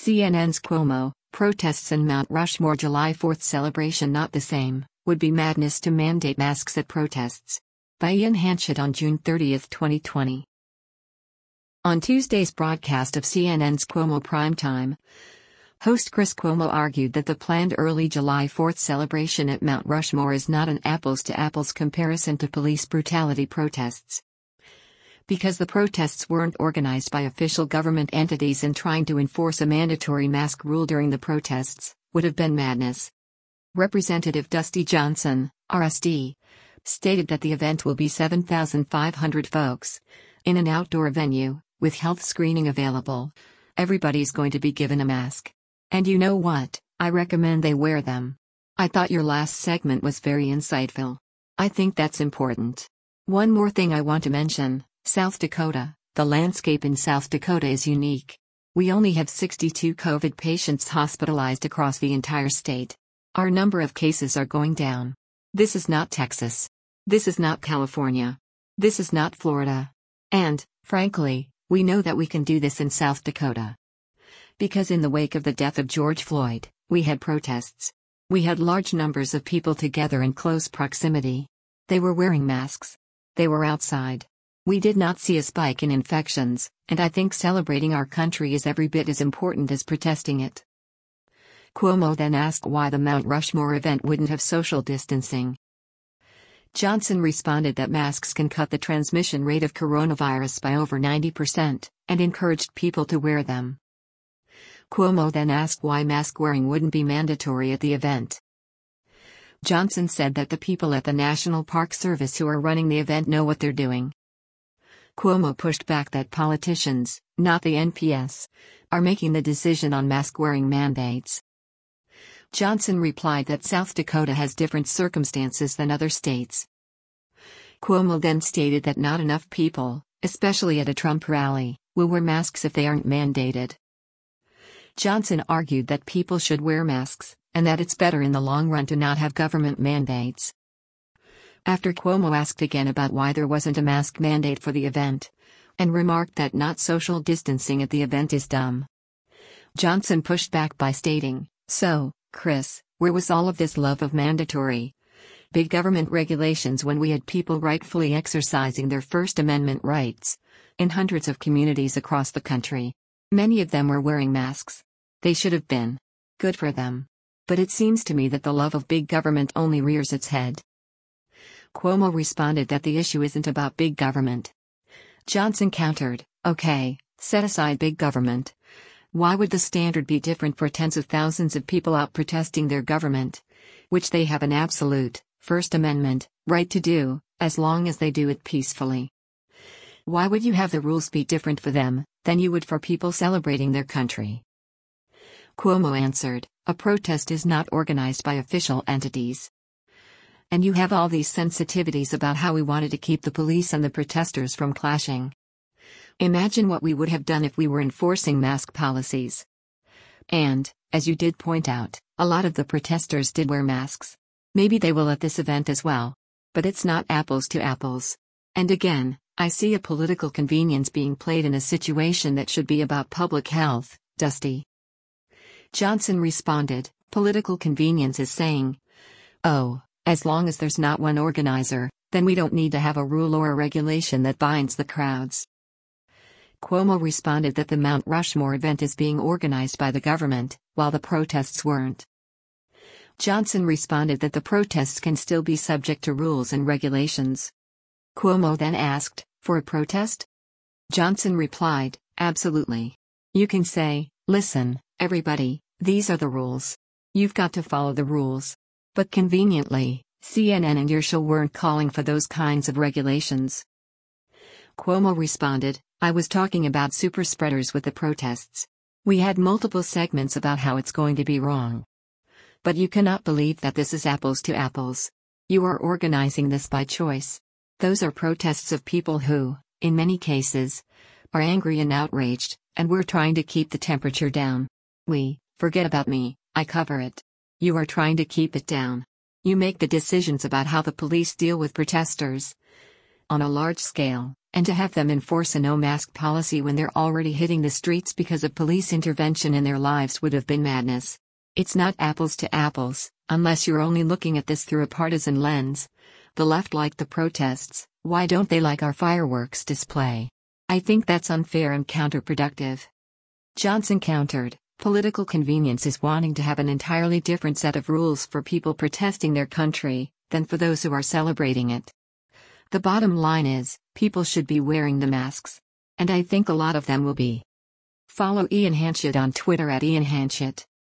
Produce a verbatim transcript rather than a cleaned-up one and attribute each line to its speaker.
Speaker 1: C N N's Cuomo, protests and Mount Rushmore July fourth celebration not the same, would be madness to mandate masks at protests. By Ian Hanchett on June thirtieth, twenty twenty. On Tuesday's broadcast of C N N's Cuomo Primetime, host Chris Cuomo argued that the planned early July fourth celebration at Mount Rushmore is not an apples-to-apples comparison to police brutality protests. Because the protests weren't organized by official government entities and trying to enforce a mandatory mask rule during the protests would have been madness. Representative Dusty Johnson, R S D, stated that the event will be seven thousand five hundred folks, in an outdoor venue, with health screening available. Everybody's going to be given a mask. And you know what, I recommend they wear them. I thought your last segment was very insightful. I think that's important. One more thing I want to mention. South Dakota, the landscape in South Dakota is unique. We only have sixty-two COVID patients hospitalized across the entire state. Our number of cases are going down. This is not Texas. This is not California. This is not Florida. And, frankly, we know that we can do this in South Dakota. Because in the wake of the death of George Floyd, we had protests. We had large numbers of people together in close proximity. They were wearing masks. They were outside. We did not see a spike in infections, and I think celebrating our country is every bit as important as protesting it. Cuomo then asked why the Mount Rushmore event wouldn't have social distancing. Johnson responded that masks can cut the transmission rate of coronavirus by over ninety percent, and encouraged people to wear them. Cuomo then asked why mask wearing wouldn't be mandatory at the event. Johnson said that the people at the National Park Service who are running the event know what they're doing. Cuomo pushed back that politicians, not the N P S, are making the decision on mask-wearing mandates. Johnson replied that South Dakota has different circumstances than other states. Cuomo then stated that not enough people, especially at a Trump rally, will wear masks if they aren't mandated. Johnson argued that people should wear masks, and that it's better in the long run to not have government mandates. After Cuomo asked again about why there wasn't a mask mandate for the event, and remarked that not social distancing at the event is dumb, Johnson pushed back by stating, "So, Chris, where was all of this love of mandatory big government regulations when we had people rightfully exercising their First Amendment rights in hundreds of communities across the country? Many of them were wearing masks. They should have been. Good for them. But it seems to me that the love of big government only rears its head." Cuomo responded that the issue isn't about big government. Johnson countered, "Okay, set aside big government. Why would the standard be different for tens of thousands of people out protesting their government, which they have an absolute, First Amendment, right to do, as long as they do it peacefully? Why would you have the rules be different for them than you would for people celebrating their country?" Cuomo answered, "A protest is not organized by official entities. And you have all these sensitivities about how we wanted to keep the police and the protesters from clashing. Imagine what we would have done if we were enforcing mask policies. And, as you did point out, a lot of the protesters did wear masks. Maybe they will at this event as well. But it's not apples to apples. And again, I see a political convenience being played in a situation that should be about public health, Dusty." Johnson responded, "Political convenience is saying, oh, as long as there's not one organizer, then we don't need to have a rule or a regulation that binds the crowds." Cuomo responded that the Mount Rushmore event is being organized by the government, while the protests weren't. Johnson responded that the protests can still be subject to rules and regulations. Cuomo then asked, "For a protest?" Johnson replied, "Absolutely. You can say, listen, everybody, these are the rules. You've got to follow the rules." But conveniently, C N N and your show weren't calling for those kinds of regulations. Cuomo responded, "I was talking about super spreaders with the protests. We had multiple segments about how it's going to be wrong. But you cannot believe that this is apples to apples. You are organizing this by choice. Those are protests of people who, in many cases, are angry and outraged, and we're trying to keep the temperature down. We, forget about me, I cover it. You are trying to keep it down. You make the decisions about how the police deal with protesters on a large scale, And to have them enforce a no-mask policy when they're already hitting the streets because of police intervention in their lives would have been madness. It's not apples to apples, unless you're only looking at this through a partisan lens. The left like the protests, why don't they like our fireworks display? I think that's unfair and counterproductive. Johnson countered, political convenience is wanting to have an entirely different set of rules for people protesting their country, than for those who are celebrating it. The bottom line is, people should be wearing the masks. And I think a lot of them will be. Follow Ian Hanchett on Twitter at Ian Hanchett.